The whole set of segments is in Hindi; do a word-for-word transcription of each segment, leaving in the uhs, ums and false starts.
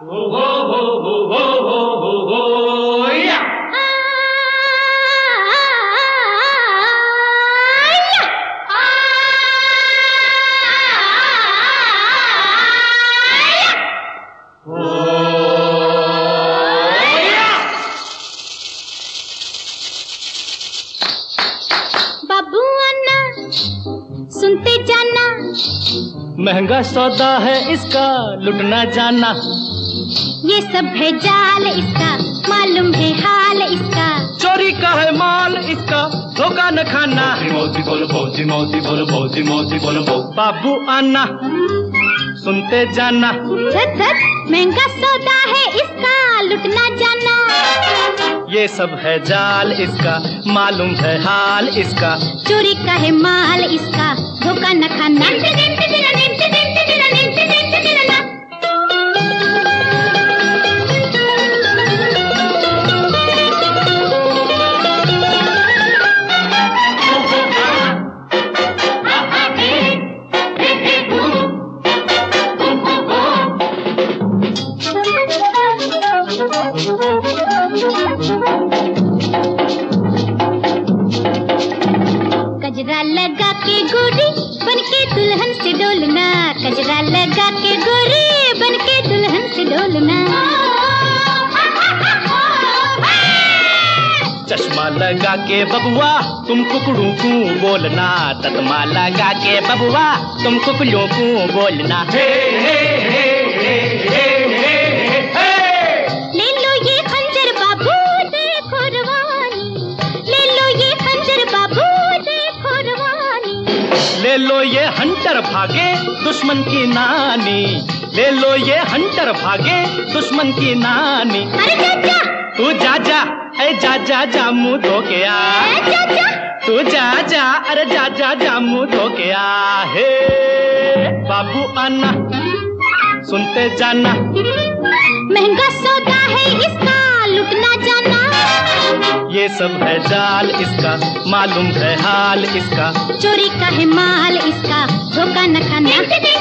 सुनते जाना, महंगा सौदा है इसका, लुटना जाना। ये सब है जाल इसका, मालूम है हाल इसका। चोरी का है माल इसका, धोखा न खाना। मोती बोलो मोती मोती बोलो मोती मोती बोलो बो। बाबू आना, सुनते जाना। धत धत, महंगा सौदा है इसका, लुटना जाना। ये सब है जाल इसका, मालूम है हाल इसका। चोरी का है माल इसका, धोखा न खाना। कजरा लगा के गोरी बन के दुल्हन से डोलना, कजरा लगा के गोरी बन के दुल्हन से डोलना। चश्मा लगा के बबुआ तुम कुकड़ू को बोलना, ततमा लगा के बबुआ तुम कुकड़ू को बोलना। हे हे हे हे हे हे हे। ले लो ये खंजर बाबू देखो रवानी, ले लो ये खंजर बाबू देखो रवानी। ले लो ये हंटर भागे दुश्मन की नानी, ले लो ये हंटर भागे दुश्मन की नानी। अरे चाचा तू जा जा, अरे जा जा जा मुँह धो के आ। चाचा तू जा जा, अरे जा जा जा मुँह धो के आ। हे बाबू आना, सुनते जाना। महंगा सौदा है इसका, लुटना जाना। ये सब है जाल इसका, मालूम है हाल इसका। चोरी का है माल इसका, धोखा न खाना।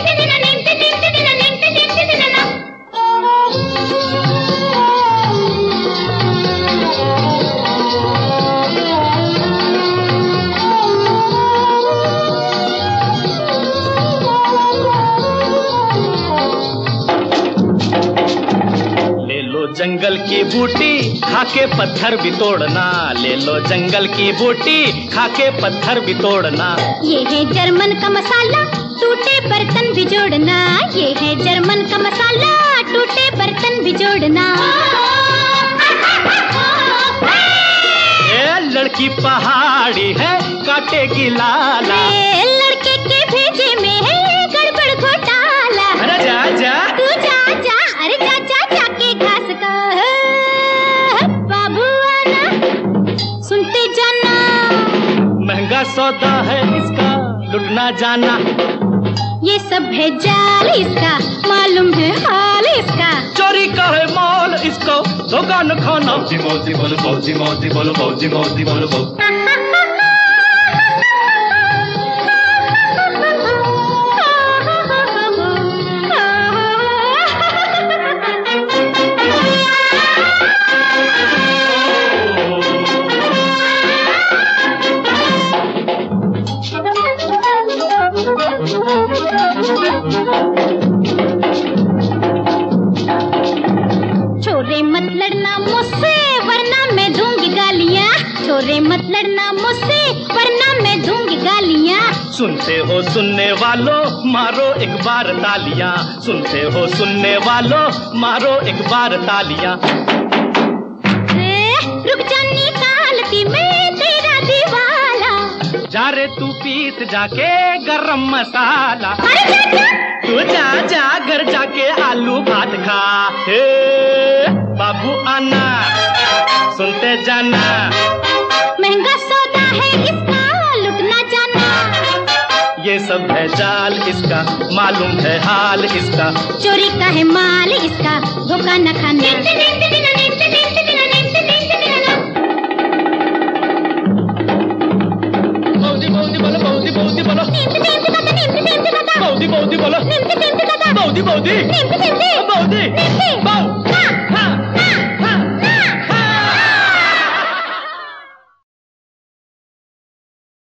जंगल की बूटी खाके पत्थर भी तोड़ना, ले लो जंगल की बूटी खाके पत्थर भी तोड़ना। ये है जर्मन का मसाला, टूटे बर्तन भी जोड़ना। ये है जर्मन का मसाला, टूटे बर्तन भी जोड़ना। ये लड़की पहाड़ी है, काटेगी लाला। ए, लड़के के भेजे में है गड़बड़ घोटाला। अरे जा जा, तू जा जा, अरे जा जा जाके घास का बाबू आना, सुनते जाना। महंगा सौदा है इसका, लुटना जाना। ये सब है जाल इसका, मालूम है हाल इसका। चोरी का है माल इसको, धोखा न खाना। मोती मोती बोलो मोती मोती बोलो मोती मोती बोलो बो। छोरे मत लड़ना मुझसे वरना मैं दूंगी गालियाँ। छोरे मत लड़ना मुझसे वरना मैं दूंगी गालियाँ। सुनते हो सुनने वालों, मारो एक बार तालियां। सुनते हो सुनने वालों, मारो एक बार तालियां। रुक जा निकालती मैं तेरा दीवाला। जा रे तू पीस जाके गरम मसाला। अरे जा जा, तू जा जा घर जाके आलू भात खा। हे बाबू आना, सुनते जाना। महंगा सौदा है इसका, लुटना जाना। ये सब है जाल इसका, मालूम है हाल इसका। चोरी का है माल इसका, धोखा न खाना। बहुती बहुती बोलो, बहुती बहुती बोलो, बहुती बहुती बोलो। बौदी बौदी निम्पी निम्पी बौदी निम्पी बौ